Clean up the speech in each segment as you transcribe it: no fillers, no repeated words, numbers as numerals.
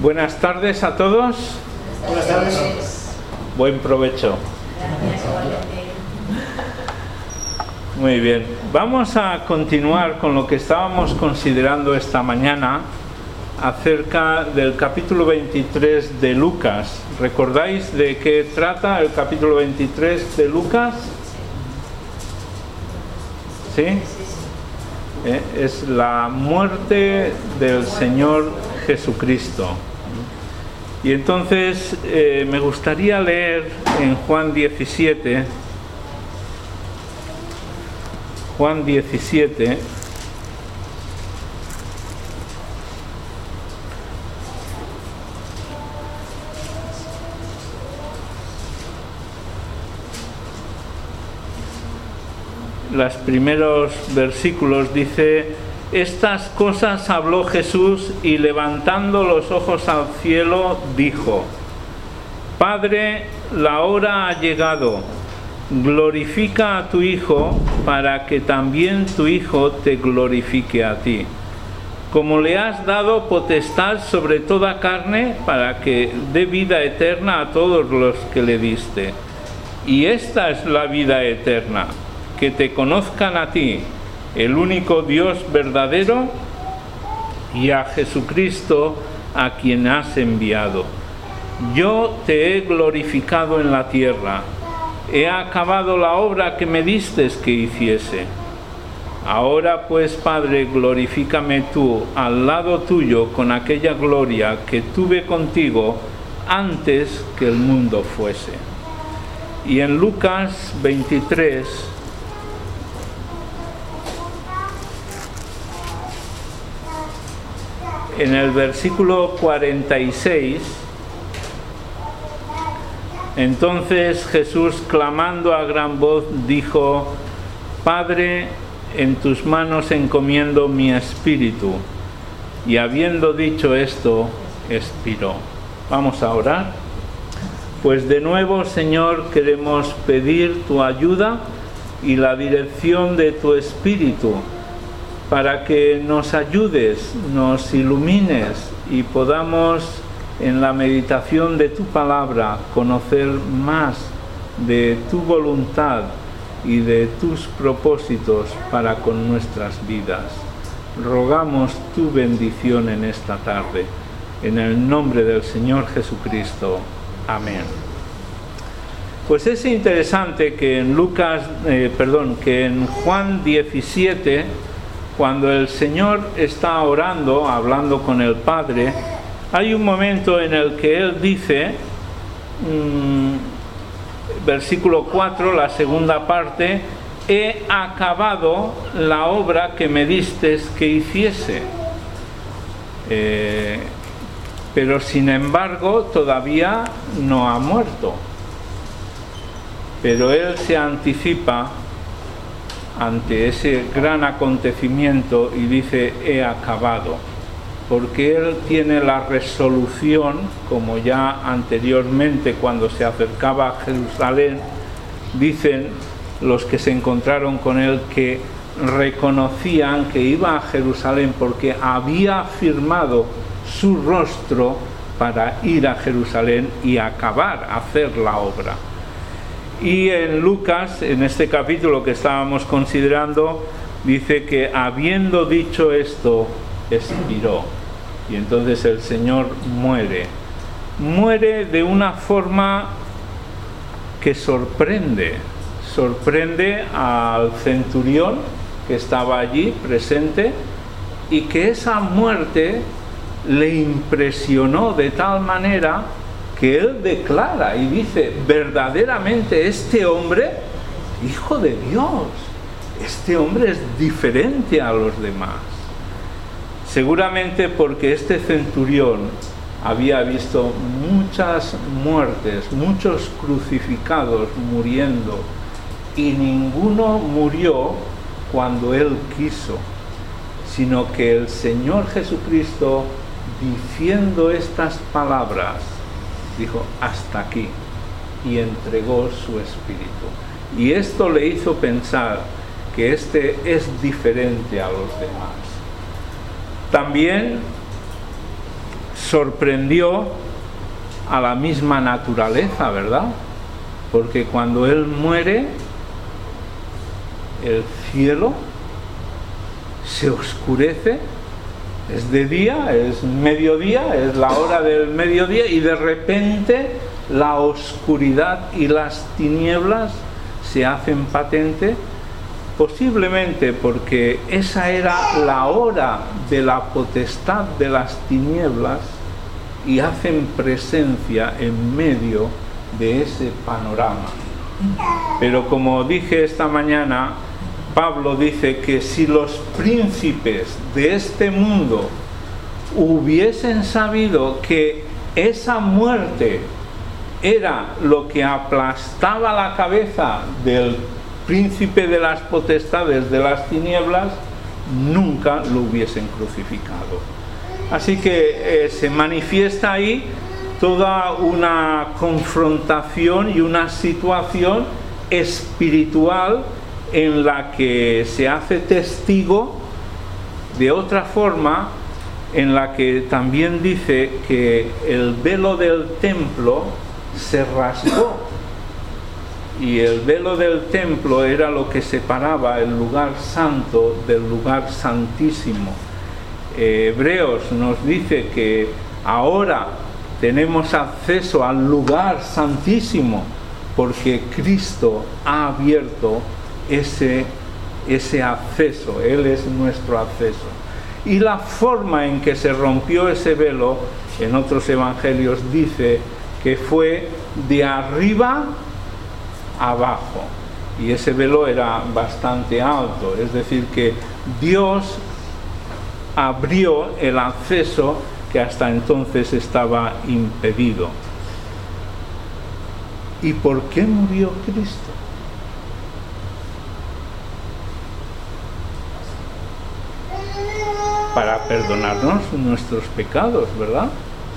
Buenas tardes a todos. Buenas tardes. Buen provecho. Gracias, igualmente. Muy bien. Vamos a continuar con lo que estábamos considerando esta mañana acerca del capítulo 23 de Lucas. ¿Recordáis de qué trata el capítulo 23 de Lucas? ¿Sí? Es la muerte del Señor Jesucristo. Y entonces me gustaría leer en Juan 17, los primeros versículos. Dice: estas cosas habló Jesús y levantando los ojos al cielo dijo: Padre, la hora ha llegado, glorifica a tu Hijo para que también tu Hijo te glorifique a ti, como le has dado potestad sobre toda carne para que dé vida eterna a todos los que le diste. Y esta es la vida eterna, que te conozcan a ti, el único Dios verdadero, y a Jesucristo a quien has enviado. Yo te he glorificado en la tierra, he acabado la obra que me distes que hiciese. Ahora pues, Padre, glorifícame tú al lado tuyo con aquella gloria que tuve contigo antes que el mundo fuese. Y en Lucas 23, en el versículo 46, entonces Jesús, clamando a gran voz, dijo: Padre, en tus manos encomiendo mi espíritu. Y habiendo dicho esto, expiró. Vamos a orar. Pues de nuevo, Señor, queremos pedir tu ayuda y la dirección de tu espíritu, para que nos ayudes, nos ilumines y podamos en la meditación de tu palabra conocer más de tu voluntad y de tus propósitos para con nuestras vidas. Rogamos tu bendición en esta tarde, en el nombre del Señor Jesucristo. Amén. Pues es interesante que en que en Juan 17, cuando el Señor está orando, hablando con el Padre, hay un momento en el que Él dice, versículo 4, la segunda parte: he acabado la obra que me distes que hiciese. Pero sin embargo todavía no ha muerto. Pero Él se anticipa ante ese gran acontecimiento y dice: he acabado, porque Él tiene la resolución, como ya anteriormente cuando se acercaba a Jerusalén, dicen los que se encontraron con Él que reconocían que iba a Jerusalén porque había firmado su rostro para ir a Jerusalén y acabar, hacer la obra. Y en Lucas, en este capítulo que estábamos considerando, dice que habiendo dicho esto, expiró. Y entonces el Señor muere de una forma que sorprende al centurión que estaba allí presente, y que esa muerte le impresionó de tal manera que él declara y dice: verdaderamente este hombre, Hijo de Dios, este hombre es diferente a los demás. Seguramente porque este centurión había visto muchas muertes, muchos crucificados muriendo, y ninguno murió cuando él quiso, sino que el Señor Jesucristo, diciendo estas palabras, dijo: hasta aquí, y entregó su espíritu. Y esto le hizo pensar que este es diferente a los demás. También sorprendió a la misma naturaleza, ¿verdad? Porque cuando Él muere, el cielo se oscurece, es de día, es mediodía, es la hora del mediodía, y de repente la oscuridad y las tinieblas se hacen patente, posiblemente porque esa era la hora de la potestad de las tinieblas, y hacen presencia en medio de ese panorama. Pero como dije esta mañana, Pablo dice que si los príncipes de este mundo hubiesen sabido que esa muerte era lo que aplastaba la cabeza del príncipe de las potestades de las tinieblas, nunca lo hubiesen crucificado. Así que se manifiesta ahí toda una confrontación y una situación espiritual en la que se hace testigo de otra forma, en la que también dice que el velo del templo se rasgó, y el velo del templo era lo que separaba el lugar santo del lugar santísimo. Hebreos nos dice que ahora tenemos acceso al lugar santísimo porque Cristo ha abierto ese acceso. Él es nuestro acceso. Y la forma en que se rompió ese velo, en otros evangelios dice que fue de arriba abajo, y ese velo era bastante alto, es decir, que Dios abrió el acceso que hasta entonces estaba impedido. ¿Y por qué murió Cristo? Para perdonarnos nuestros pecados, ¿verdad?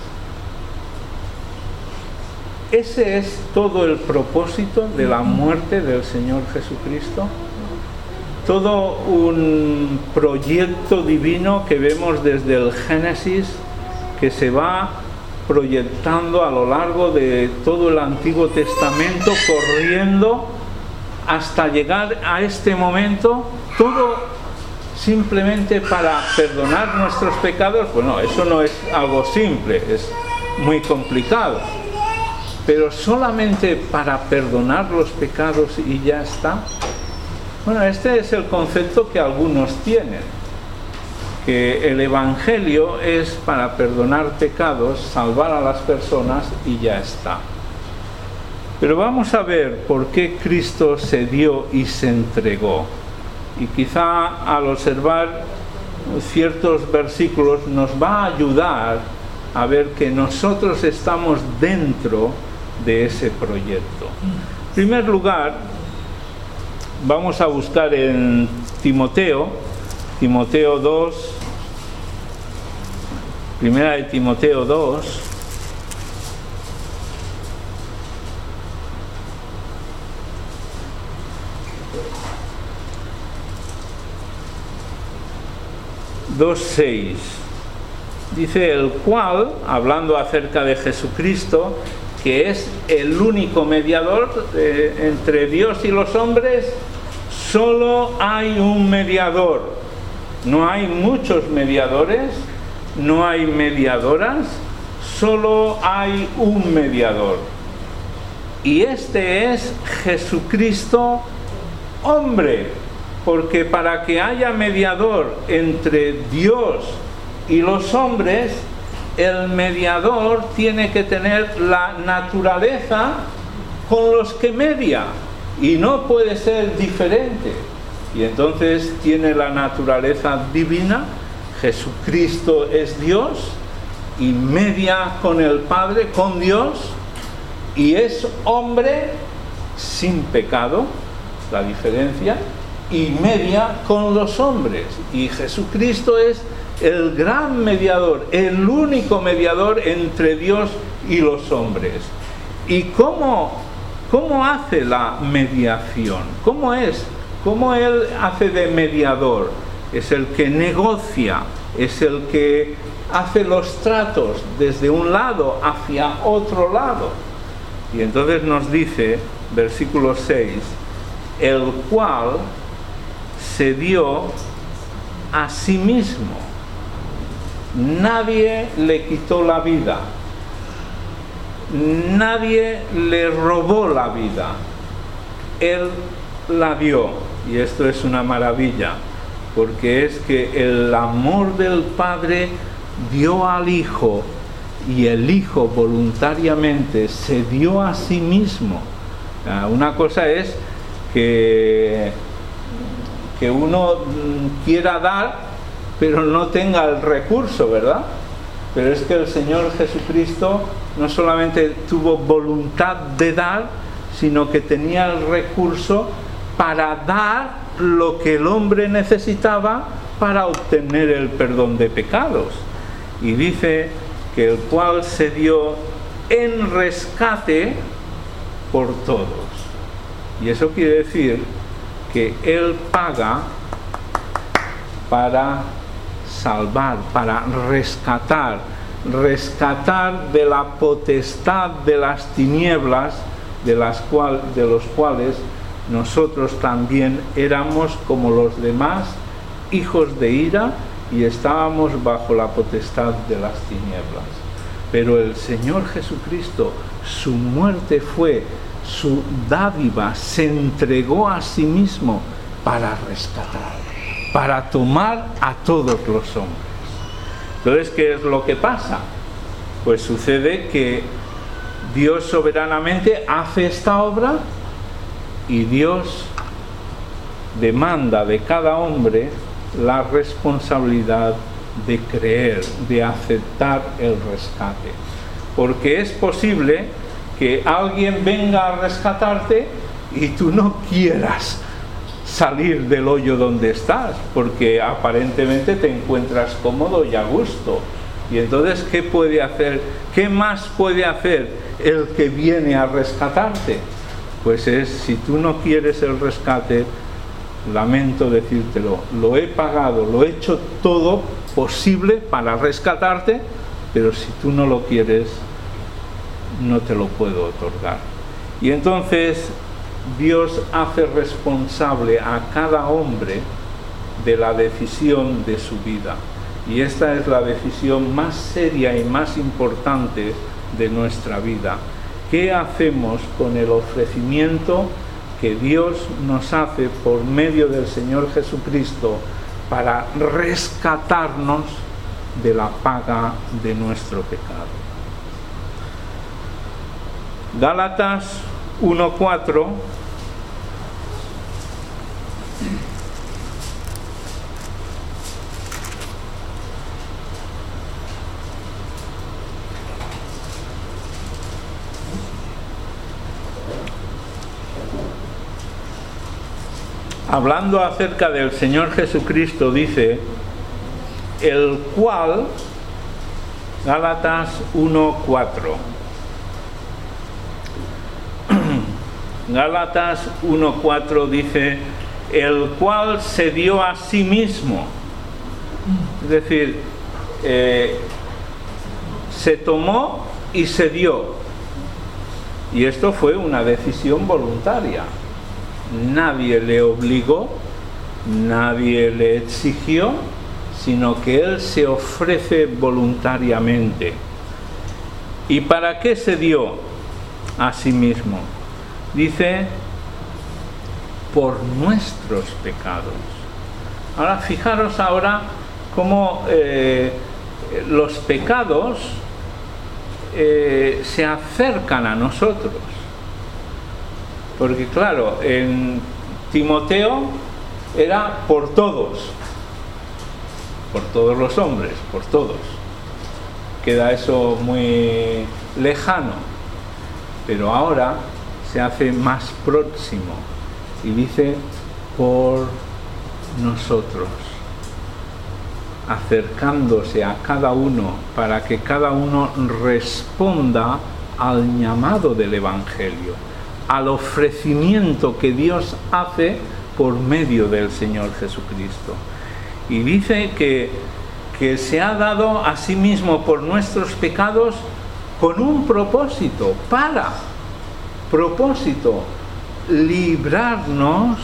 Ese es todo el propósito de la muerte del Señor Jesucristo. Todo un proyecto divino que vemos desde el Génesis, que se va proyectando a lo largo de todo el Antiguo Testamento, corriendo hasta llegar a este momento, todo simplemente para perdonar nuestros pecados. Bueno, eso no es algo simple, es muy complicado, pero solamente para perdonar los pecados y ya está. Bueno, este es el concepto que algunos tienen, que el Evangelio es para perdonar pecados, salvar a las personas y ya está. Pero vamos a ver por qué Cristo se dio y se entregó. Y quizá al observar ciertos versículos nos va a ayudar a ver que nosotros estamos dentro de ese proyecto. En primer lugar, vamos a buscar en Timoteo 2, primera de Timoteo 2, dice: el cual, hablando acerca de Jesucristo, que es el único mediador entre Dios y los hombres, solo hay un mediador. No hay muchos mediadores, no hay mediadoras, solo hay un mediador. Y este es Jesucristo, hombre, porque para que haya mediador entre Dios y los hombres, el mediador tiene que tener la naturaleza con los que media, y no puede ser diferente. Y entonces tiene la naturaleza divina. Jesucristo es Dios y media con el Padre, con Dios, y es hombre sin pecado, la diferencia, y media con los hombres. Y Jesucristo es el gran mediador, el único mediador entre Dios y los hombres. ¿Y cómo hace la mediación? ¿Cómo es? ¿Cómo Él hace de mediador? Es el que negocia, es el que hace los tratos desde un lado hacia otro lado. Y entonces nos dice, versículo 6, el cual se dio a sí mismo. Nadie le quitó la vida. Nadie le robó la vida. Él la dio. Y esto es una maravilla, porque es que el amor del Padre dio al Hijo, y el Hijo voluntariamente se dio a sí mismo. Una cosa es que uno quiera dar, pero no tenga el recurso, ¿verdad? Pero es que el Señor Jesucristo no solamente tuvo voluntad de dar, sino que tenía el recurso para dar lo que el hombre necesitaba para obtener el perdón de pecados. Y dice que el cual se dio en rescate por todos. Y eso quiere decir que Él paga para salvar, para rescatar de la potestad de las tinieblas, de los cuales nosotros también éramos como los demás, hijos de ira, y estábamos bajo la potestad de las tinieblas. Pero el Señor Jesucristo, su muerte fue su dádiva, se entregó a sí mismo para rescatar, para tomar a todos los hombres. Entonces, ¿qué es lo que pasa? Pues sucede que Dios soberanamente hace esta obra, y Dios demanda de cada hombre la responsabilidad de creer, de aceptar el rescate. Porque es posible que alguien venga a rescatarte y tú no quieras salir del hoyo donde estás, porque aparentemente te encuentras cómodo y a gusto. Y entonces, ¿qué puede hacer? ¿Qué más puede hacer el que viene a rescatarte? Pues si tú no quieres el rescate, lamento decírtelo, lo he pagado, lo he hecho todo posible para rescatarte, pero si tú no lo quieres, no te lo puedo otorgar. Y entonces Dios hace responsable a cada hombre de la decisión de su vida. Y esta es la decisión más seria y más importante de nuestra vida. ¿Qué hacemos con el ofrecimiento que Dios nos hace por medio del Señor Jesucristo para rescatarnos de la paga de nuestro pecado? Gálatas 1:4 hablando acerca del Señor Jesucristo, dice, el cual, Gálatas 1:4, Gálatas 1:4 dice, el cual se dio a sí mismo. Es decir, se tomó y se dio. Y esto fue una decisión voluntaria. Nadie le obligó, nadie le exigió, sino que Él se ofrece voluntariamente. ¿Y para qué se dio a sí mismo? Dice, por nuestros pecados. Ahora, fijaros ahora cómo los pecados se acercan a nosotros. Porque claro, en Timoteo era por todos los hombres, por todos. Queda eso muy lejano, pero ahora se hace más próximo y dice por nosotros, acercándose a cada uno para que cada uno responda al llamado del Evangelio, al ofrecimiento que Dios hace por medio del Señor Jesucristo. Y dice que que se ha dado a sí mismo por nuestros pecados con un propósito, librarnos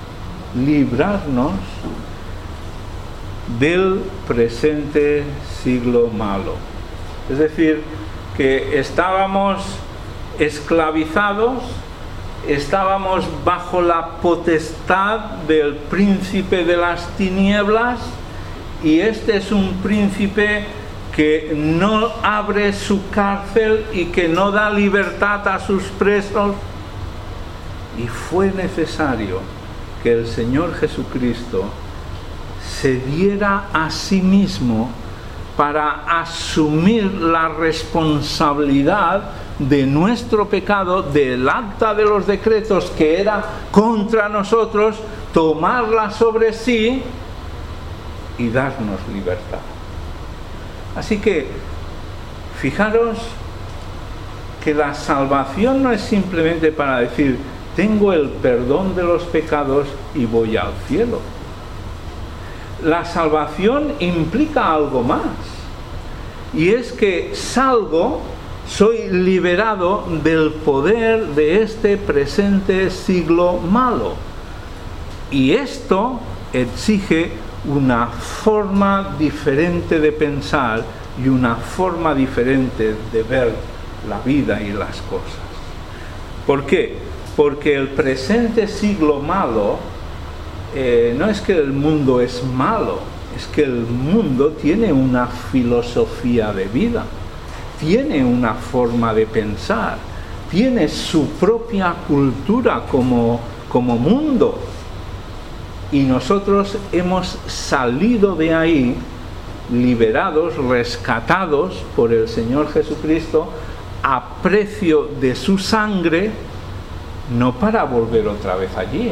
del presente siglo malo. Es decir, que estábamos esclavizados, estábamos bajo la potestad del príncipe de las tinieblas, y este es un príncipe que no abre su cárcel y que no da libertad a sus presos. Y fue necesario que el Señor Jesucristo se diera a sí mismo para asumir la responsabilidad de nuestro pecado, del acta de los decretos que era contra nosotros, tomarla sobre sí y darnos libertad. Así que, fijaros que la salvación no es simplemente para decir, tengo el perdón de los pecados y voy al cielo. La salvación implica algo más, y es que soy liberado del poder de este presente siglo malo, y esto exige una forma diferente de pensar y una forma diferente de ver la vida y las cosas. ¿Por qué? Porque el presente siglo malo no es que el mundo es malo, es que el mundo tiene una filosofía de vida, tiene una forma de pensar, tiene su propia cultura como mundo. Y nosotros hemos salido de ahí liberados, rescatados por el Señor Jesucristo a precio de su sangre, no para volver otra vez allí,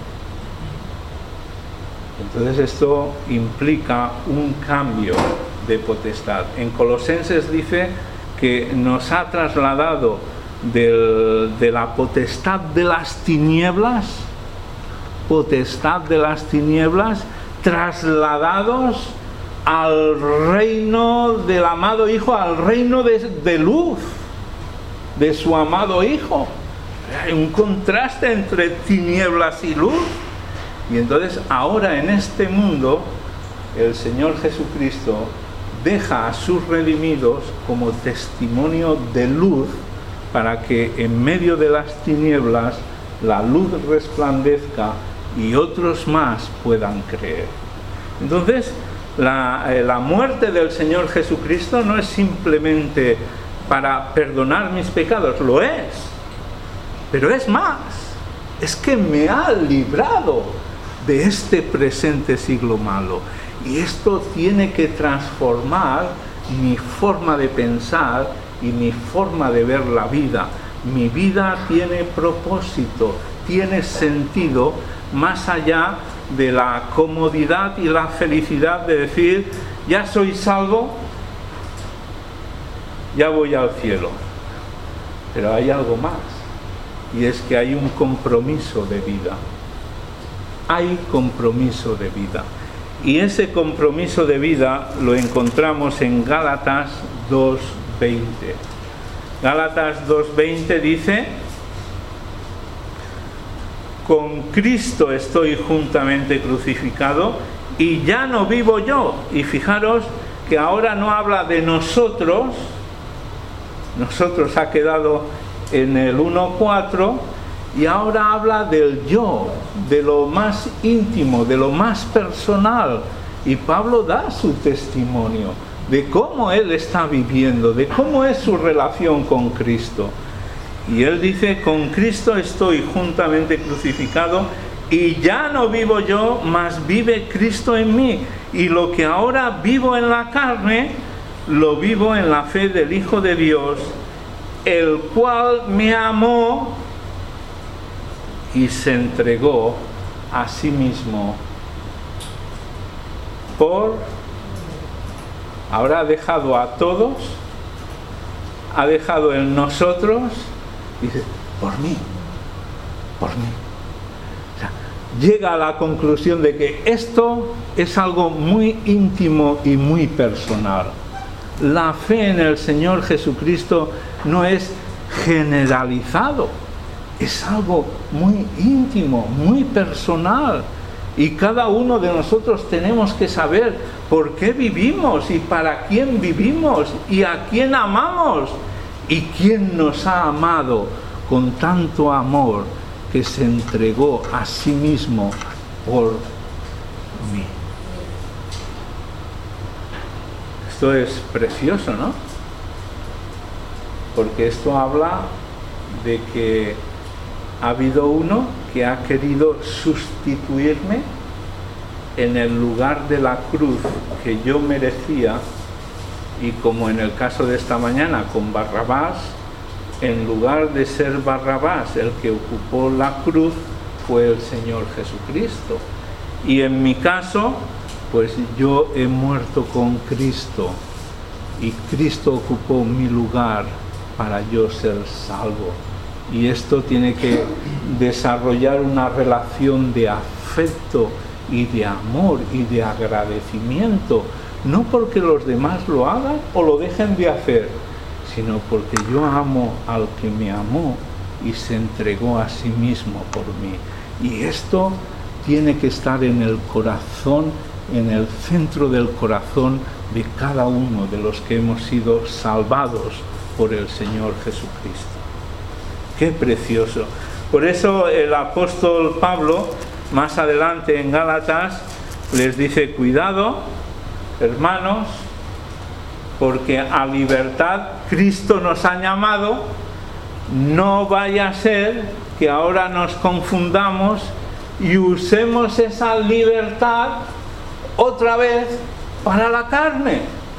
Entonces esto implica un cambio de potestad. En Colosenses dice que nos ha trasladado de la potestad de las tinieblas, trasladados al reino del amado Hijo, al reino de luz de su amado Hijo. Hay un contraste entre tinieblas y luz. Y entonces ahora en este mundo el Señor Jesucristo deja a sus redimidos como testimonio de luz, para que en medio de las tinieblas la luz resplandezca y otros más puedan creer. Entonces la muerte del Señor Jesucristo no es simplemente para perdonar mis pecados, lo es, pero es más, es que me ha librado de este presente siglo malo, y esto tiene que transformar mi forma de pensar y mi forma de ver la vida. Mi vida tiene propósito, tiene sentido, más allá de la comodidad y la felicidad de decir, ya soy salvo, ya voy al cielo. Pero hay algo más, y es que hay un compromiso de vida. Hay compromiso de vida. Y ese compromiso de vida lo encontramos en Gálatas 2:20. Gálatas 2:20 dice: con Cristo estoy juntamente crucificado y ya no vivo yo. Y fijaros que ahora no habla de nosotros ha quedado en el 1:4, y ahora habla del yo, de lo más íntimo, de lo más personal. Y Pablo da su testimonio de cómo él está viviendo, de cómo es su relación con Cristo. Y él dice: con Cristo estoy juntamente crucificado y ya no vivo yo, mas vive Cristo en mí. Y lo que ahora vivo en la carne, lo vivo en la fe del Hijo de Dios, el cual me amó y se entregó a sí mismo ahora ha dejado a todos, ha dejado en nosotros, dice, por mí. O sea, llega a la conclusión de que esto es algo muy íntimo y muy personal. La fe en el Señor Jesucristo no es generalizado, es algo muy íntimo, muy personal. Y cada uno de nosotros tenemos que saber por qué vivimos y para quién vivimos y a quién amamos y quién nos ha amado con tanto amor que se entregó a sí mismo por mí. Esto es precioso, ¿no? Porque esto habla de que ha habido uno que ha querido sustituirme en el lugar de la cruz que yo merecía, y como en el caso de esta mañana con Barrabás, en lugar de ser Barrabás el que ocupó la cruz, fue el Señor Jesucristo. Y en mi caso, pues yo he muerto con Cristo y Cristo ocupó mi lugar para yo ser salvo. Y esto tiene que desarrollar una relación de afecto y de amor y de agradecimiento, no porque los demás lo hagan o lo dejen de hacer, sino porque yo amo al que me amó y se entregó a sí mismo por mí. Y esto tiene que estar en el corazón, en el centro del corazón de cada uno de los que hemos sido salvados por el Señor Jesucristo. ¡Qué precioso! Por eso el apóstol Pablo, más adelante en Gálatas, les dice: cuidado, hermanos, porque a libertad Cristo nos ha llamado, no vaya a ser que ahora nos confundamos y usemos esa libertad otra vez para la carne,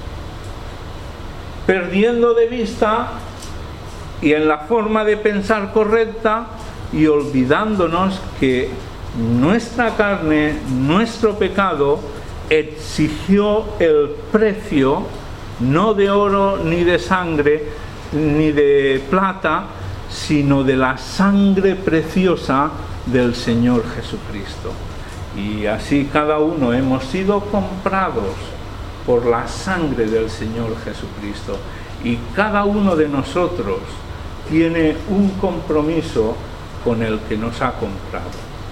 perdiendo de vista y en la forma de pensar correcta y olvidándonos que nuestra carne, nuestro pecado, exigió el precio no de oro ni de sangre ni de plata, sino de la sangre preciosa del Señor Jesucristo. Y así cada uno hemos sido comprados por la sangre del Señor Jesucristo, y cada uno de nosotros tiene un compromiso con el que nos ha comprado.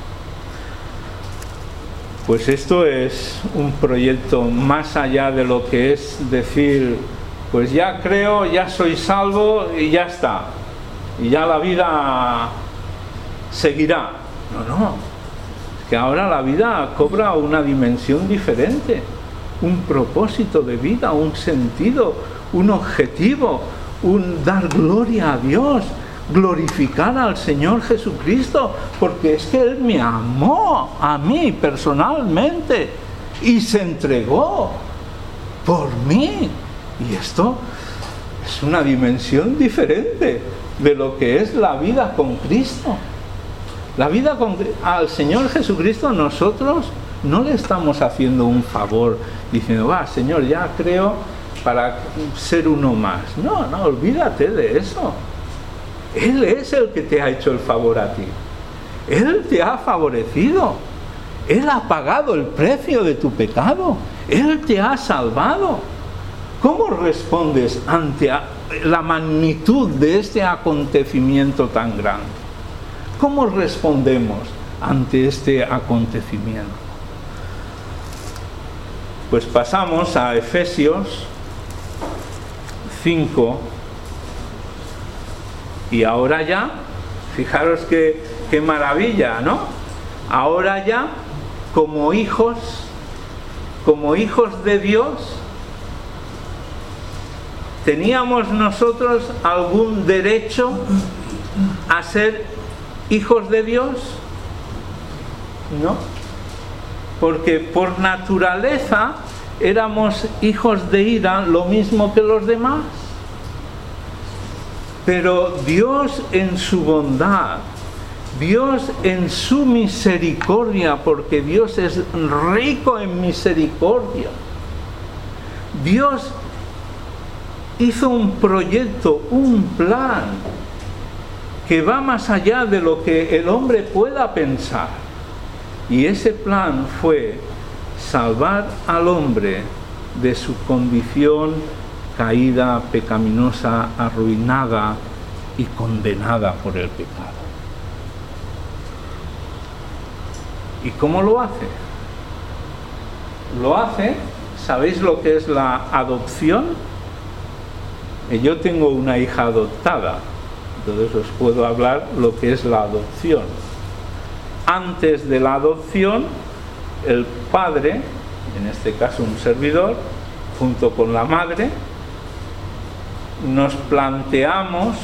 Pues esto es un proyecto más allá de lo que es decir, pues ya creo, ya soy salvo y ya está, y ya la vida seguirá. No, es que ahora la vida cobra una dimensión diferente, un propósito de vida, un sentido, un objetivo, un dar gloria a Dios, glorificar al Señor Jesucristo, porque es que Él me amó a mí personalmente y se entregó por mí. Y esto es una dimensión diferente de lo que es la vida con Cristo. La vida al Señor Jesucristo, nosotros no le estamos haciendo un favor diciendo, va, Señor, ya creo para ser uno más. No, olvídate de eso. Él es el que te ha hecho el favor a ti. Él te ha favorecido. Él ha pagado el precio de tu pecado. Él te ha salvado. ¿Cómo respondes ante la magnitud de este acontecimiento tan grande? ¿Cómo respondemos ante este acontecimiento? Pues pasamos a Efesios 5. Y ahora ya, fijaros qué maravilla, ¿no? Ahora ya, como hijos de Dios, ¿teníamos nosotros algún derecho a ser hijos de Dios? No, porque por naturaleza éramos hijos de ira, lo mismo que los demás. Pero Dios en su bondad, Dios en su misericordia, porque Dios es rico en misericordia, Dios hizo un proyecto, un plan que va más allá de lo que el hombre pueda pensar. Y ese plan fue salvar al hombre de su condición caída, pecaminosa, arruinada y condenada por el pecado. ¿Y cómo lo hace? Lo hace, ¿sabéis lo que es la adopción? Yo tengo una hija adoptada, entonces os puedo hablar lo que es la adopción. Antes de la adopción, el padre, en este caso un servidor, junto con la madre, nos planteamos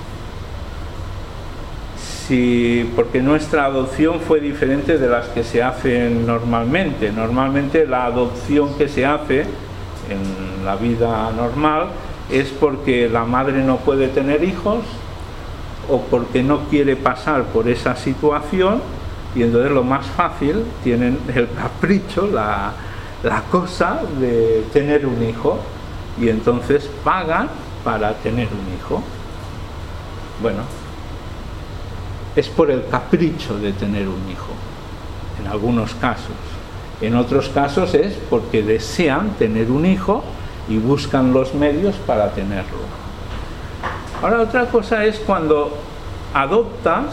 porque nuestra adopción fue diferente de las que se hacen normalmente. Normalmente la adopción que se hace en la vida normal es porque la madre no puede tener hijos o porque no quiere pasar por esa situación, y entonces lo más fácil, tienen el capricho, la cosa de tener un hijo, y entonces pagan para tener un hijo. Bueno, es por el capricho de tener un hijo, en algunos casos. En otros casos es porque desean tener un hijo y buscan los medios para tenerlo. Ahora, otra cosa es cuando adoptas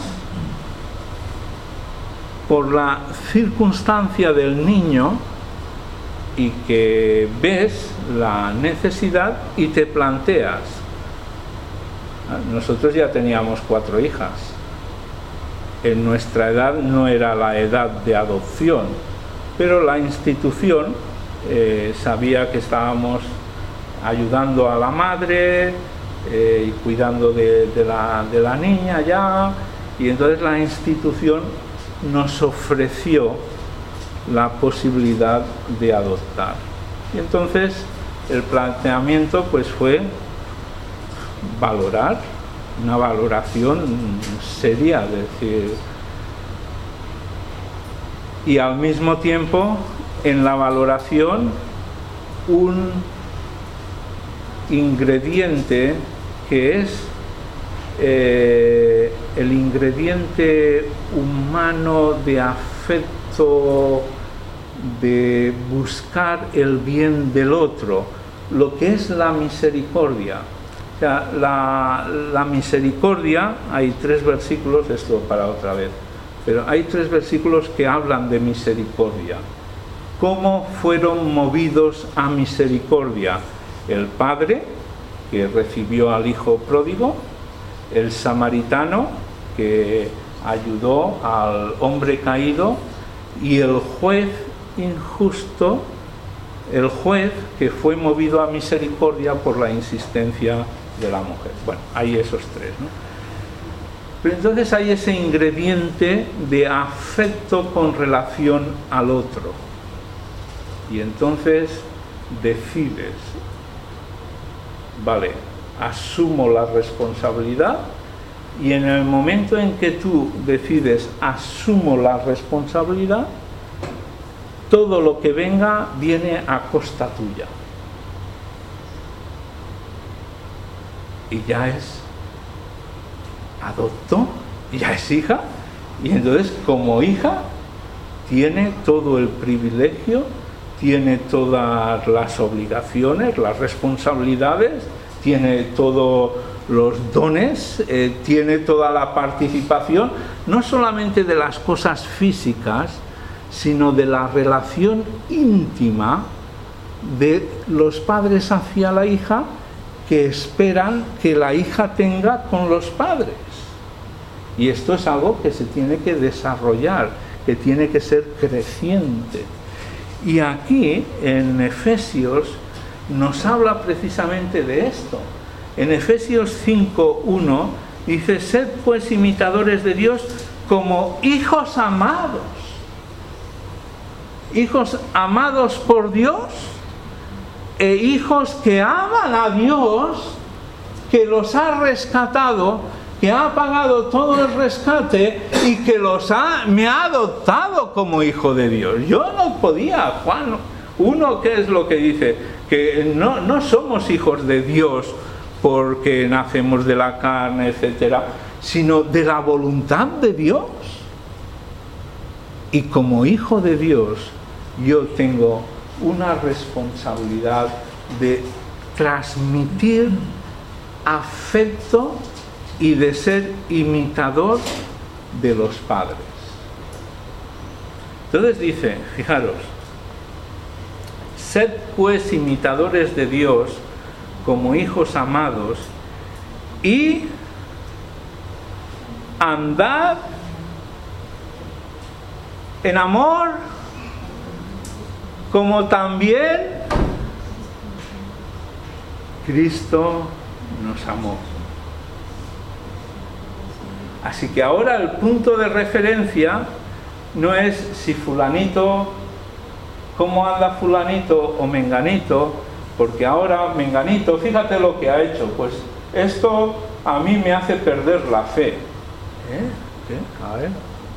por la circunstancia del niño y que ves la necesidad y te planteas. Nosotros ya teníamos 4 hijas. En nuestra edad no era la edad de adopción, pero la institución sabía que estábamos ayudando a la madre y cuidando de la niña ya, y entonces la institución nos ofreció la posibilidad de adoptar. Y entonces el planteamiento pues fue valorar, una valoración seria, es decir, y al mismo tiempo en la valoración un ingrediente que es el ingrediente humano de afecto, de buscar el bien del otro, lo que es la misericordia. O sea, la misericordia, hay 3 versículos, esto para otra vez, pero hay 3 versículos que hablan de misericordia. ¿Cómo fueron movidos a misericordia? El padre, que recibió al hijo pródigo, el samaritano, que ayudó al hombre caído, y el juez injusto, el juez que fue movido a misericordia por la insistencia de la mujer. Bueno, hay esos 3, ¿no? Pero entonces hay ese ingrediente de afecto con relación al otro, y entonces decides, vale, asumo la responsabilidad, y en el momento en que tú decides asumo la responsabilidad, todo lo que venga viene a costa tuya. Y ya es adoptó, ya es hija, y entonces como hija tiene todo el privilegio, tiene todas las obligaciones, las responsabilidades, tiene todos los dones, tiene toda la participación, no solamente de las cosas físicas, sino de la relación íntima de los padres hacia la hija, que esperan que la hija tenga con los padres. Y esto es algo que se tiene que desarrollar, que tiene que ser creciente. Y aquí, en Efesios, nos habla precisamente de esto. En Efesios 5:1 dice: sed pues imitadores de Dios como hijos amados. Hijos amados por Dios e hijos que aman a Dios, que los ha rescatado, que ha pagado todo el rescate y que me ha adoptado como hijo de Dios. Yo no podía, Juan 1, ¿qué es lo que dice? Que no somos hijos de Dios porque nacemos de la carne, etcétera, sino de la voluntad de Dios. Y como hijo de Dios, yo tengo una responsabilidad de transmitir afecto y de ser imitador de los padres. Entonces dice, fijaros, sed pues imitadores de Dios como hijos amados y andad en amor como también Cristo nos amó. Así que ahora el punto de referencia no es si fulanito, cómo anda fulanito o menganito, porque ahora menganito, fíjate lo que ha hecho, pues esto a mí me hace perder la fe. A ver.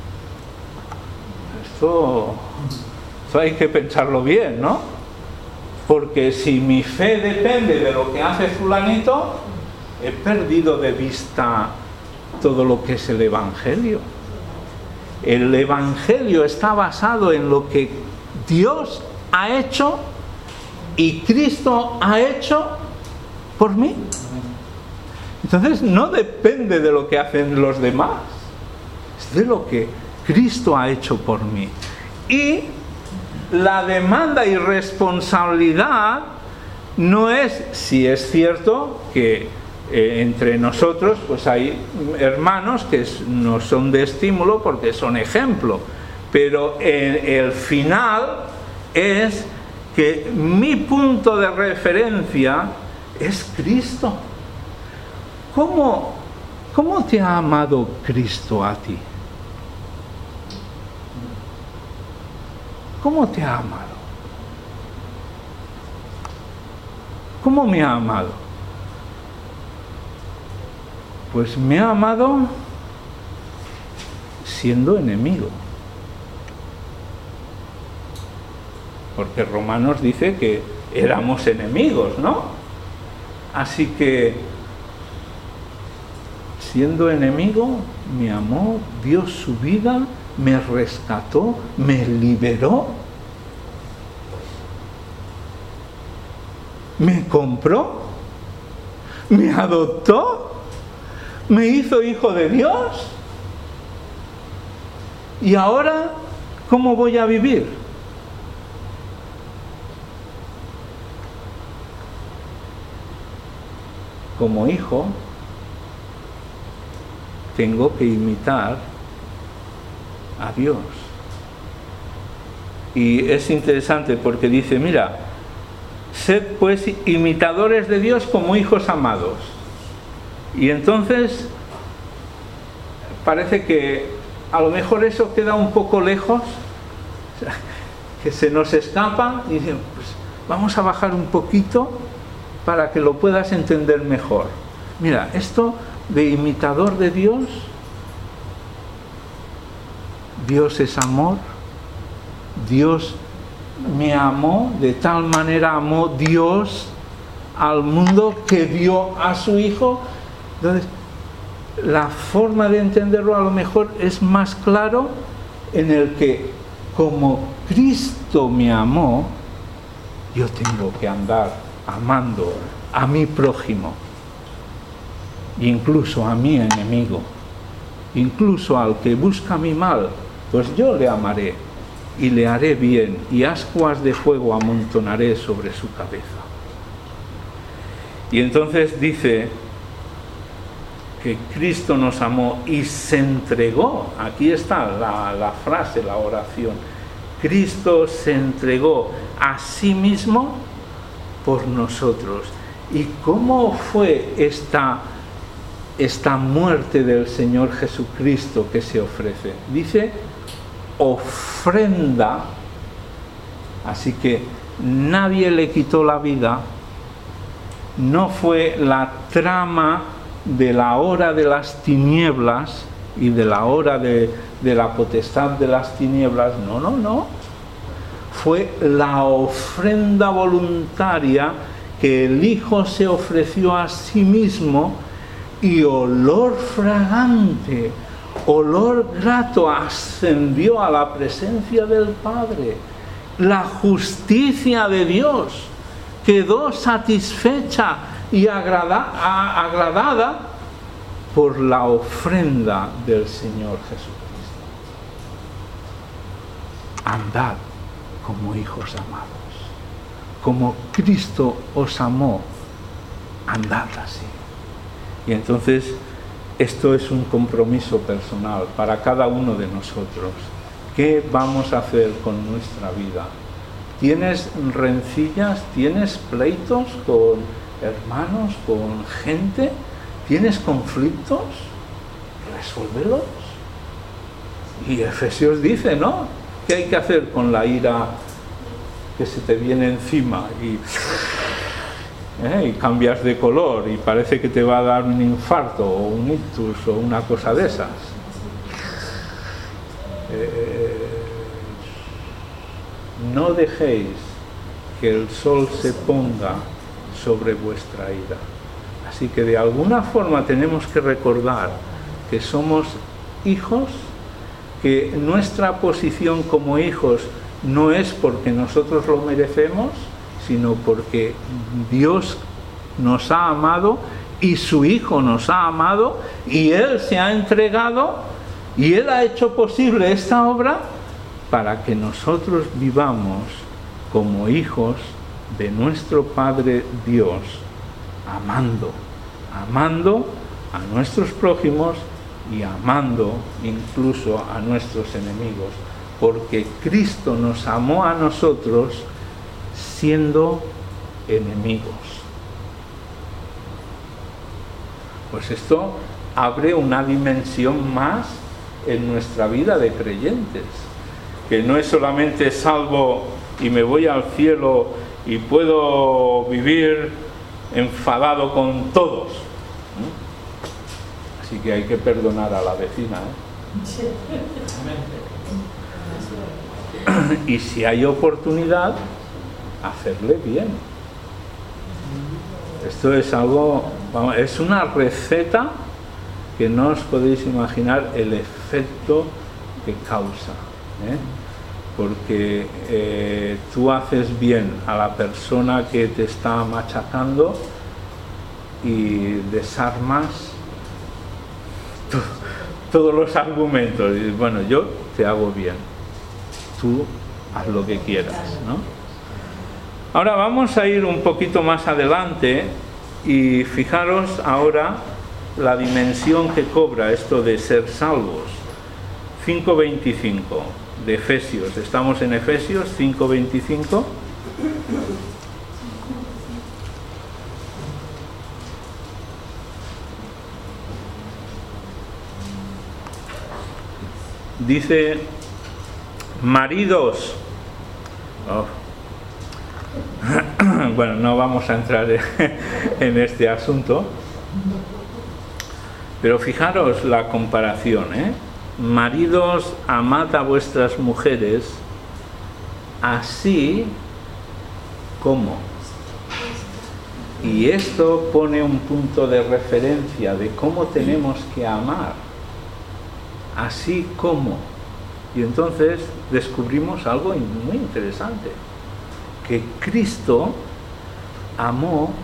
Esto hay que pensarlo bien, ¿no? Porque si mi fe depende de lo que hace fulanito, he perdido de vista todo lo que es el Evangelio. El Evangelio está basado en lo que Dios ha hecho y Cristo ha hecho por mí. Entonces no depende de lo que hacen los demás, es de lo que Cristo ha hecho por mí. Y la demanda y responsabilidad no es, si es cierto que entre nosotros pues hay hermanos que nos son de estímulo porque son ejemplo, pero el final es que mi punto de referencia es Cristo. ¿Cómo te ha amado Cristo a ti? ¿Cómo te ha amado? ¿Cómo me ha amado? Pues me ha amado siendo enemigo. Porque Romanos dice que éramos enemigos, ¿no? Así que, siendo enemigo, me amó, dio su vida, me rescató, me liberó, me compró, me adoptó, me hizo hijo de Dios. Y ahora, ¿cómo voy a vivir? Como hijo, tengo que imitar a Dios. Y es interesante porque dice, mira, sed pues imitadores de Dios como hijos amados. Y entonces parece que a lo mejor eso queda un poco lejos, que se nos escapa, y dicen, pues vamos a bajar un poquito para que lo puedas entender mejor. Mira, esto de imitador de Dios, Dios es amor, Dios me amó, de tal manera amó Dios al mundo que dio a su Hijo. Entonces, la forma de entenderlo a lo mejor es más claro en el que, como Cristo me amó, yo tengo que andar amando a mi prójimo, incluso a mi enemigo, incluso al que busca mi mal, pues yo le amaré y le haré bien, y ascuas de fuego amontonaré sobre su cabeza. Y entonces dice que Cristo nos amó y se entregó. Aquí está la frase, la oración. Cristo se entregó a sí mismo por nosotros. ¿Y cómo fue esta muerte del Señor Jesucristo que se ofrece? Dice ofrenda, así que nadie le quitó la vida, no fue la trama de la hora de las tinieblas y de la hora de la potestad de las tinieblas, no, fue la ofrenda voluntaria que el Hijo se ofreció a sí mismo, y olor fragante, olor grato ascendió a la presencia del Padre. La justicia de Dios quedó satisfecha y agradada por la ofrenda del Señor Jesucristo. Andad como hijos amados. Como Cristo os amó, andad así. Y entonces esto es un compromiso personal para cada uno de nosotros. ¿Qué vamos a hacer con nuestra vida? ¿Tienes rencillas? ¿Tienes pleitos con hermanos, con gente? ¿Tienes conflictos? Resuélvelos. Y Efesios dice, ¿no? ¿Qué hay que hacer con la ira que se te viene encima y cambias de color y parece que te va a dar un infarto o un ictus o una cosa de esas? No dejéis que el sol se ponga sobre vuestra ira. Así que de alguna forma tenemos que recordar que somos hijos, que nuestra posición como hijos no es porque nosotros lo merecemos, sino porque Dios nos ha amado y su Hijo nos ha amado y Él se ha entregado y Él ha hecho posible esta obra para que nosotros vivamos como hijos de nuestro Padre Dios, amando a nuestros prójimos y amando incluso a nuestros enemigos, porque Cristo nos amó a nosotros siendo enemigos. Pues esto abre una dimensión más en nuestra vida de creyentes, que no es solamente salvo y me voy al cielo y puedo vivir enfadado con todos. Así que hay que perdonar a la vecina, y si hay oportunidad, hacerle bien. Esto es algo, es una receta que no os podéis imaginar el efecto que causa, porque tú haces bien a la persona que te está machacando y desarmas todos los argumentos. Y bueno, yo te hago bien, tú haz lo que quieras, ¿no? Ahora vamos a ir un poquito más adelante y fijaros ahora la dimensión que cobra esto de ser salvos. 5:25 de Efesios. Estamos en Efesios 5:25. Dice, maridos. Bueno, no vamos a entrar en este asunto, pero fijaros la comparación, Maridos, amad a vuestras mujeres, así como. Y esto pone un punto de referencia de cómo tenemos que amar, así como. Y entonces descubrimos algo muy interesante, que Cristo amó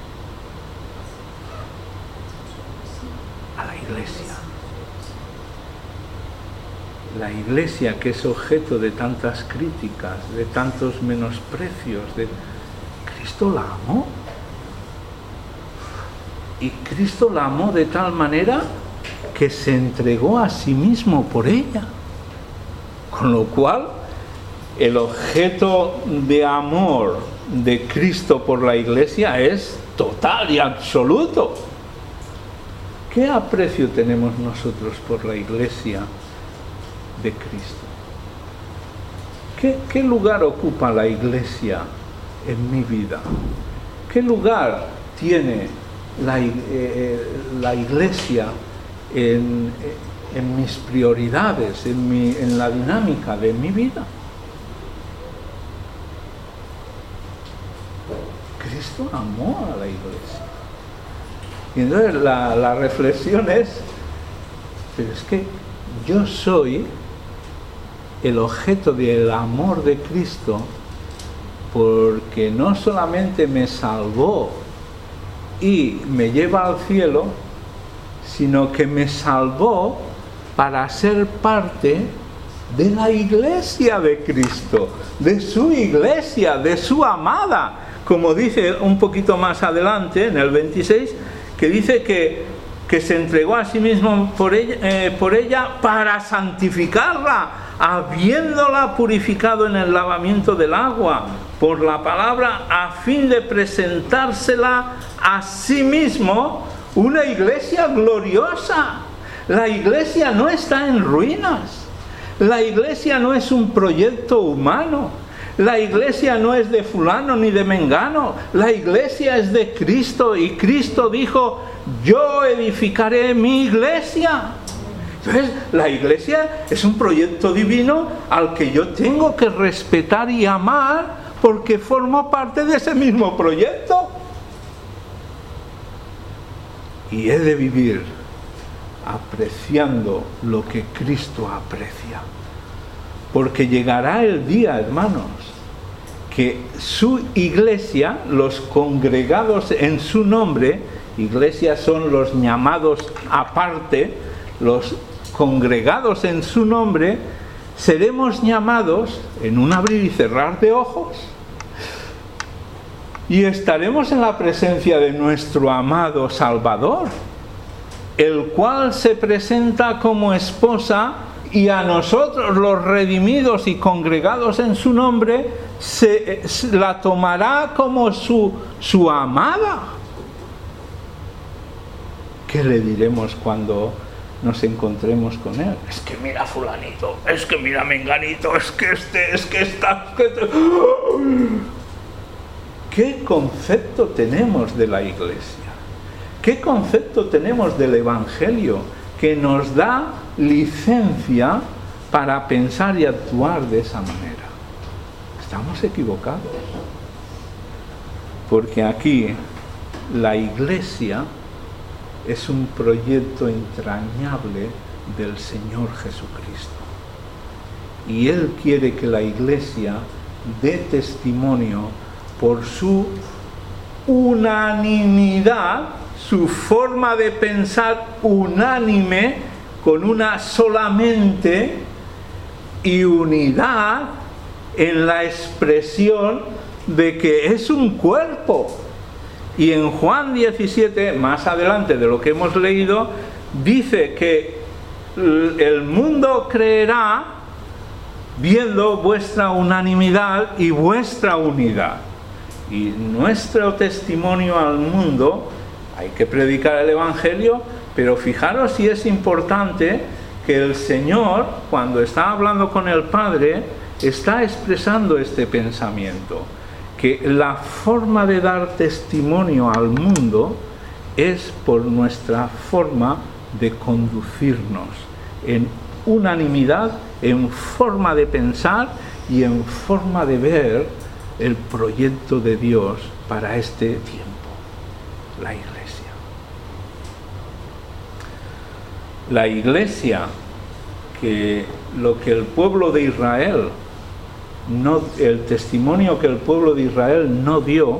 a la iglesia. La iglesia, que es objeto de tantas críticas, de tantos menosprecios, Cristo la amó. Y Cristo la amó de tal manera que se entregó a sí mismo por ella. Con lo cual, el objeto de amor de Cristo por la iglesia es total y absoluto. ¿Qué aprecio tenemos nosotros por la iglesia de Cristo? ¿Qué lugar ocupa la iglesia en mi vida? ¿Qué lugar tiene la iglesia en mis prioridades, en la dinámica de mi vida? Cristo amó a la iglesia. Y entonces la reflexión es, pero es que yo soy el objeto del amor de Cristo, porque no solamente me salvó y me lleva al cielo, sino que me salvó para ser parte de la iglesia de Cristo, de su iglesia, de su amada, como dice un poquito más adelante, en el 26, que dice que se entregó a sí mismo por ella para santificarla, habiéndola purificado en el lavamiento del agua por la palabra, a fin de presentársela a sí mismo una iglesia gloriosa. La iglesia no está en ruinas. La iglesia no es un proyecto humano. La iglesia no es de fulano ni de mengano. La iglesia es de Cristo, y Cristo dijo: yo edificaré mi iglesia. Entonces, la iglesia es un proyecto divino al que yo tengo que respetar y amar, porque formo parte de ese mismo proyecto. Y he de vivir apreciando lo que Cristo aprecia. Porque llegará el día, hermanos, que su iglesia, los congregados en su nombre, iglesia son los llamados aparte, los congregados en su nombre, seremos llamados en un abrir y cerrar de ojos, y estaremos en la presencia de nuestro amado Salvador, el cual se presenta como esposa, y a nosotros, los redimidos y congregados en su nombre, la tomará como su amada. ¿Qué le diremos cuando nos encontremos con él? Es que mira fulanito, es que mira menganito, es que está... ¿Qué concepto tenemos de la iglesia? ¿Qué concepto tenemos del Evangelio que nos da licencia para pensar y actuar de esa manera? Estamos equivocados. Porque aquí la iglesia es un proyecto entrañable del Señor Jesucristo. Y Él quiere que la iglesia dé testimonio por su unanimidad, su forma de pensar unánime, con una sola mente y unidad en la expresión de que es un cuerpo. Y en Juan 17, más adelante de lo que hemos leído, dice que el mundo creerá viendo vuestra unanimidad y vuestra unidad. Y nuestro testimonio al mundo, hay que predicar el Evangelio, pero fijaros si es importante que el Señor, cuando está hablando con el Padre, está expresando este pensamiento, que la forma de dar testimonio al mundo es por nuestra forma de conducirnos en unanimidad, en forma de pensar y en forma de ver el proyecto de Dios para este tiempo, la iglesia. La iglesia, que lo que el pueblo de Israel el testimonio que el pueblo de Israel no dio,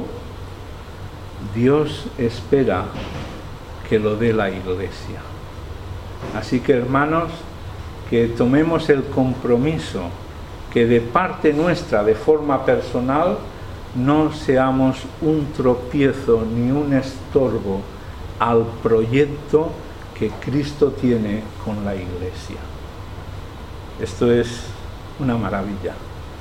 Dios espera que lo dé la iglesia. Así que, hermanos, que tomemos el compromiso que de parte nuestra, de forma personal, no seamos un tropiezo ni un estorbo al proyecto que Cristo tiene con la iglesia. Esto es una maravilla.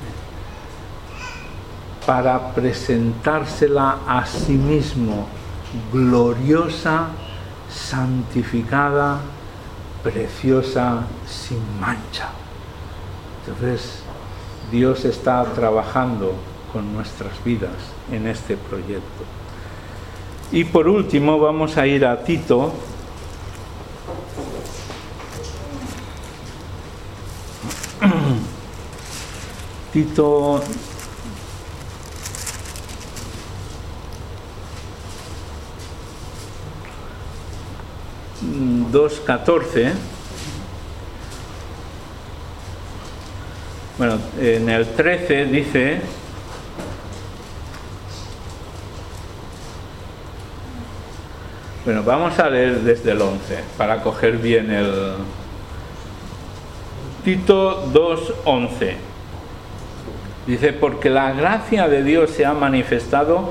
Para presentársela a sí mismo gloriosa, santificada, preciosa, sin mancha. Entonces, Dios está trabajando con nuestras vidas en este proyecto. Y por último vamos a ir a Tito. Tito 2:14. Bueno, en el 13 dice: bueno, vamos a leer desde el 11 para coger bien el Tito 2:11. Dice: porque la gracia de Dios se ha manifestado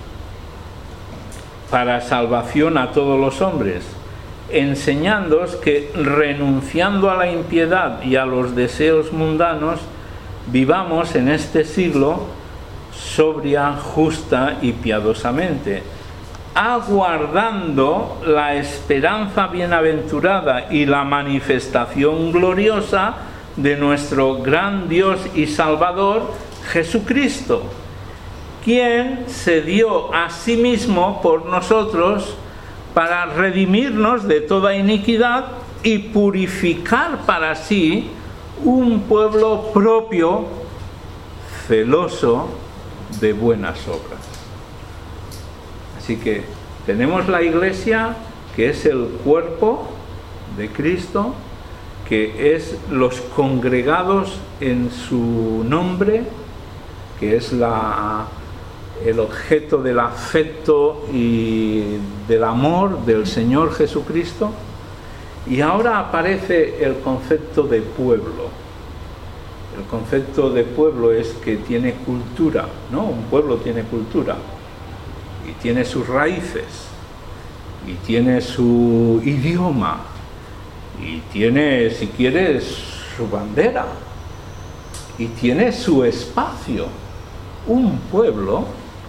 para salvación a todos los hombres, enseñándoos que, renunciando a la impiedad y a los deseos mundanos, vivamos en este siglo sobria, justa y piadosamente, aguardando la esperanza bienaventurada y la manifestación gloriosa de nuestro gran Dios y Salvador, Jesucristo, quien se dio a sí mismo por nosotros para redimirnos de toda iniquidad y purificar para sí un pueblo propio, celoso de buenas obras. Así que tenemos la Iglesia, que es el cuerpo de Cristo, que es los congregados en su nombre, que es el objeto del afecto y del amor del Señor Jesucristo. Y ahora aparece el concepto de pueblo. El concepto de pueblo es que tiene cultura, ¿no? Un pueblo tiene cultura y tiene sus raíces y tiene su idioma y tiene, si quieres, su bandera y tiene su espacio. Un pueblo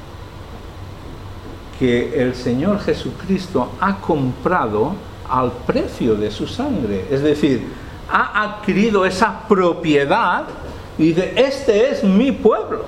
que el Señor Jesucristo ha comprado al precio de su sangre, es decir, ha adquirido esa propiedad y dice: este es mi pueblo.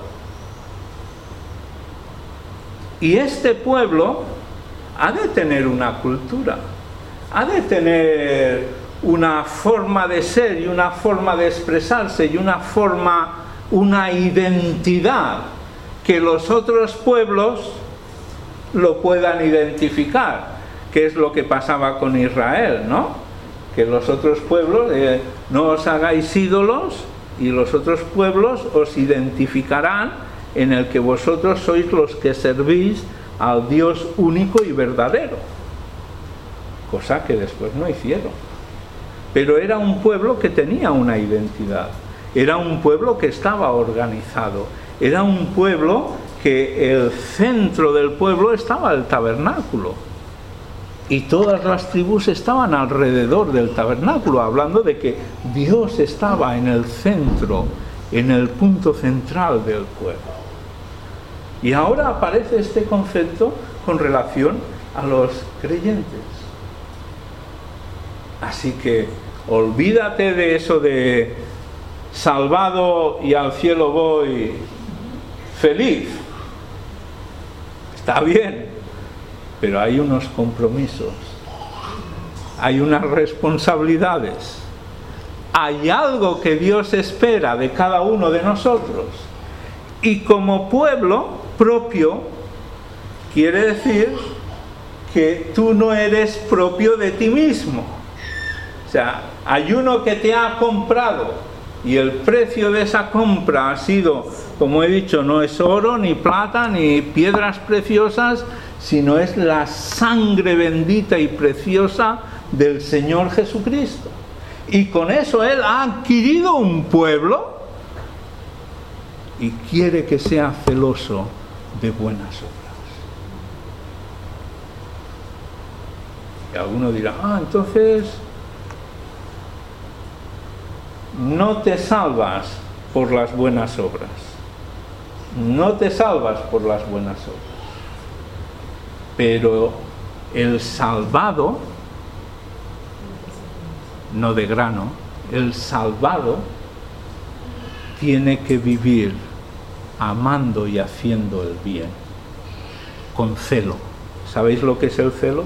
Y este pueblo ha de tener una cultura, ha de tener una forma de ser y una forma de expresarse y una identidad que los otros pueblos lo puedan identificar, que es lo que pasaba con Israel, ¿no? Que los otros pueblos, no os hagáis ídolos, y los otros pueblos os identificarán en el que vosotros sois los que servís al Dios único y verdadero, cosa que después no hicieron. Pero era un pueblo que tenía una identidad, era un pueblo que estaba organizado, era un pueblo que el centro del pueblo estaba el tabernáculo y todas las tribus estaban alrededor del tabernáculo, hablando de que Dios estaba en el centro, en el punto central del pueblo. Y ahora aparece este concepto con relación a los creyentes. Así que olvídate de eso de salvado y al cielo voy feliz. Está bien, pero hay unos compromisos, hay unas responsabilidades, hay algo que Dios espera de cada uno de nosotros. Y como pueblo propio, quiere decir que tú no eres propio de ti mismo. O sea, hay uno que te ha comprado y el precio de esa compra ha sido, como he dicho, no es oro, ni plata, ni piedras preciosas, sino es la sangre bendita y preciosa del Señor Jesucristo. Y con eso Él ha adquirido un pueblo y quiere que sea celoso de buenas obras. Y alguno dirá: entonces no te salvas por las buenas obras. No te salvas por las buenas obras. Pero el salvado, no de grano, el salvado tiene que vivir amando y haciendo el bien, con celo. ¿Sabéis lo que es el celo?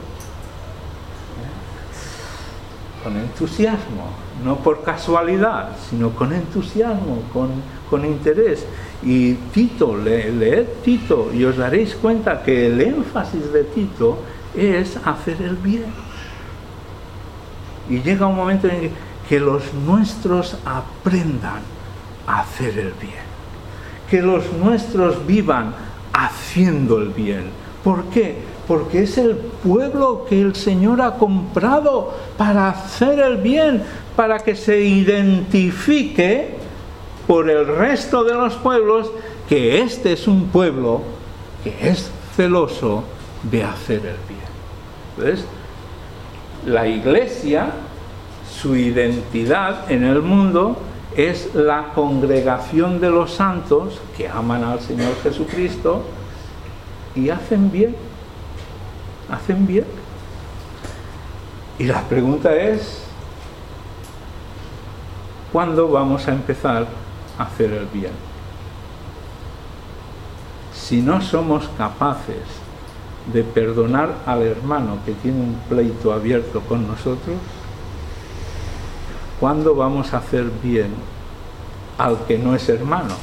Con entusiasmo, no por casualidad, sino con entusiasmo, con interés. Y Tito, leed Tito y os daréis cuenta que el énfasis de Tito es hacer el bien. Y llega un momento en que los nuestros aprendan hacer el bien. Que los nuestros vivan haciendo el bien. ¿Por qué? Porque es el pueblo que el Señor ha comprado para hacer el bien, para que se identifique por el resto de los pueblos que este es un pueblo que es celoso de hacer el bien. Entonces, la Iglesia, su identidad en el mundo es la congregación de los santos que aman al Señor Jesucristo y hacen bien. Hacen bien. Y la pregunta es, ¿cuándo vamos a empezar a hacer el bien? Si no somos capaces de perdonar al hermano que tiene un pleito abierto con nosotros, ¿cuándo vamos a hacer bien al que no es hermano?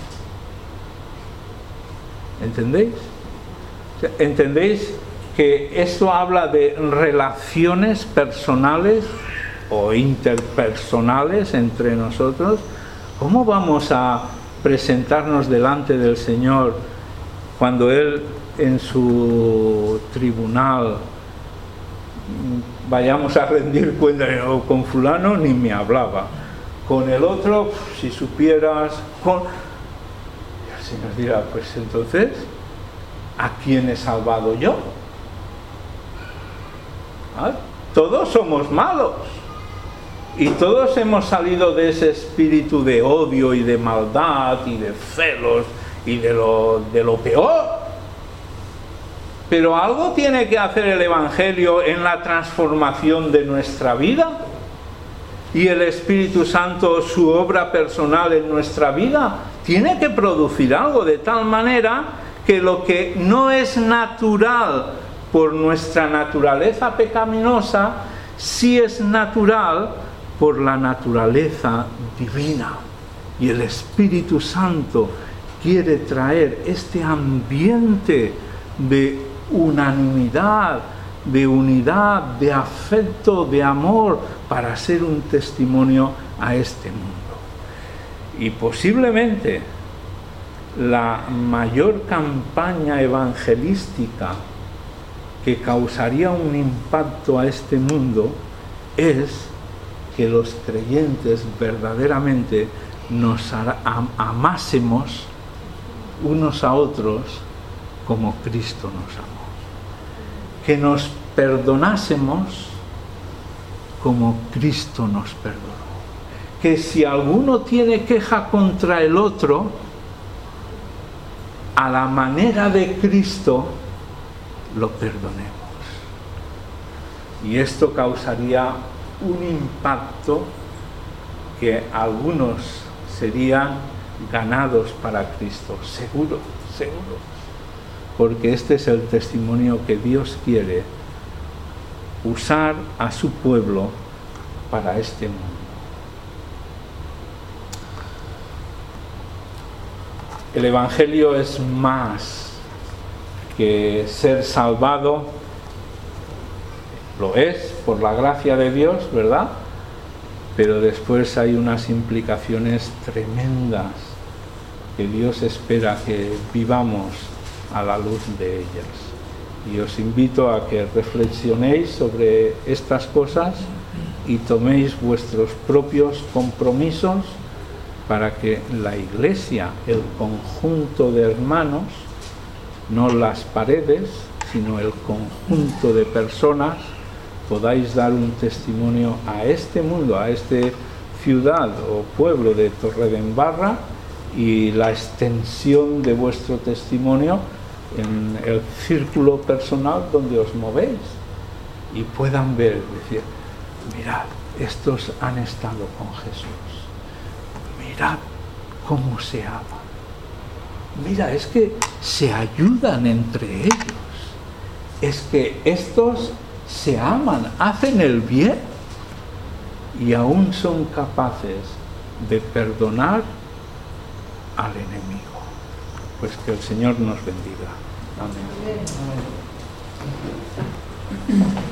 ¿Entendéis? ¿Entendéis que esto habla de relaciones personales o interpersonales entre nosotros? ¿Cómo vamos a presentarnos delante del Señor cuando Él en su tribunal vayamos a rendir cuenta? Con fulano ni me hablaba, con el otro, si supieras, con... Y el Señor dirá, pues entonces, ¿a quién he salvado yo? ¿Ah? Todos somos malos y todos hemos salido de ese espíritu de odio y de maldad y de celos y de lo peor. Pero algo tiene que hacer el Evangelio en la transformación de nuestra vida, y el Espíritu Santo, su obra personal en nuestra vida, tiene que producir algo de tal manera que lo que no es natural por nuestra naturaleza pecaminosa, sí es natural por la naturaleza divina. Y el Espíritu Santo quiere traer este ambiente de unanimidad, de unidad, de afecto, de amor, para ser un testimonio a este mundo. Y posiblemente la mayor campaña evangelística que causaría un impacto a este mundo es que los creyentes verdaderamente nos amásemos unos a otros como Cristo nos amó. Que nos perdonásemos como Cristo nos perdonó. Que si alguno tiene queja contra el otro, a la manera de Cristo lo perdonemos. Y esto causaría un impacto que algunos serían ganados para Cristo, seguro, seguro. Porque este es el testimonio que Dios quiere usar a su pueblo para este mundo. El Evangelio es más que ser salvado, lo es por la gracia de Dios, ¿verdad? Pero después hay unas implicaciones tremendas que Dios espera que vivamos a la luz de ellas. Y os invito a que reflexionéis sobre estas cosas y toméis vuestros propios compromisos para que la Iglesia, el conjunto de hermanos, no las paredes, sino el conjunto de personas, podáis dar un testimonio a este mundo, a esta ciudad o pueblo de Torredembarra, y la extensión de vuestro testimonio en el círculo personal donde os movéis, y puedan ver, decir, mirad, estos han estado con Jesús, mirad cómo se aman, mira, es que se ayudan entre ellos, es que estos se aman, hacen el bien y aún son capaces de perdonar al enemigo. Pues que el Señor nos bendiga. Amén.